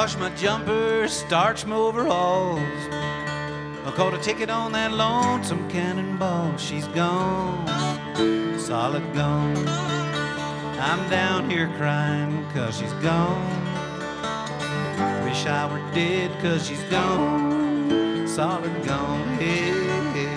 wash my jumper, starch my overalls. I caught a ticket on that lonesome cannonball. She's gone, solid gone. I'm down here crying 'cause she's gone. Wish I were dead 'cause she's gone, solid gone. Hey, hey.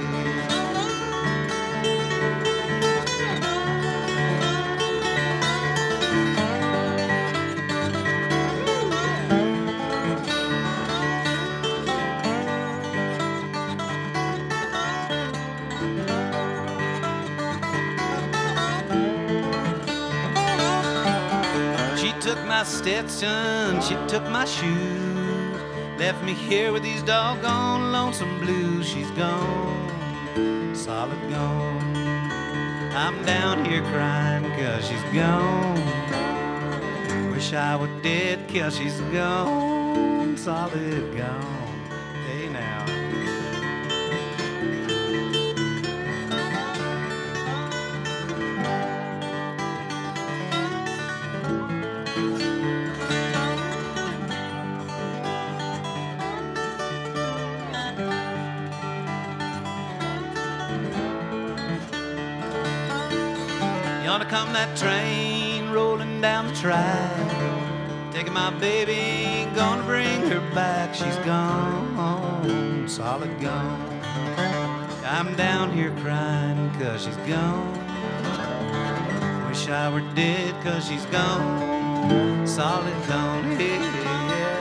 She took my Stetson, she took my shoes, left me here with these doggone lonesome blues. She's gone, solid gone. I'm down here crying 'cause she's gone. Wish I were dead 'cause she's gone, solid gone. Hey now. Yonder come that train rolling down the track, taking my baby, gonna bring her back. She's gone, solid gone. I'm down here crying 'cause she's gone. Wish I were dead 'cause she's gone, solid gone. Hey, yeah.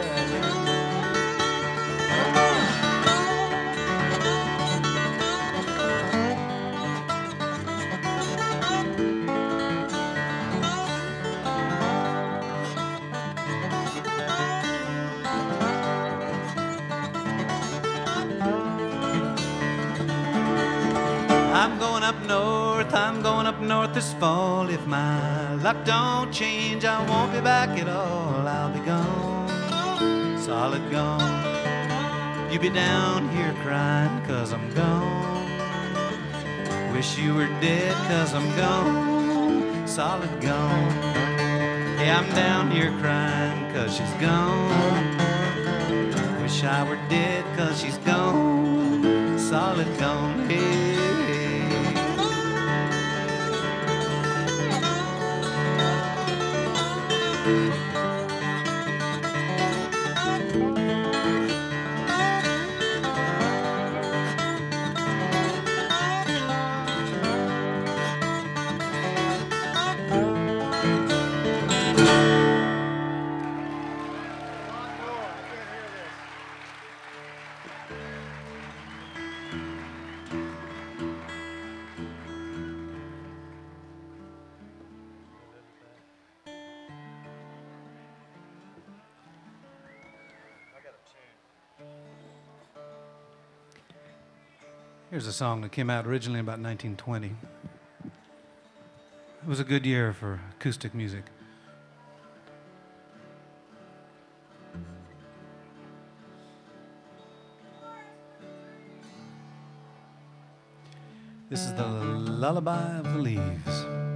I'm going up north this fall. If my luck don't change, I won't be back at all. I'll be gone, solid gone. You be down here crying 'cause I'm gone. Wish you were dead 'cause I'm gone, solid gone. Yeah, I'm down here crying 'cause she's gone. Wish I were dead 'cause she's gone, solid gone. Hey. Here's a song that came out originally about 1920. It was a good year for acoustic music. This is the Lullaby of the Leaves.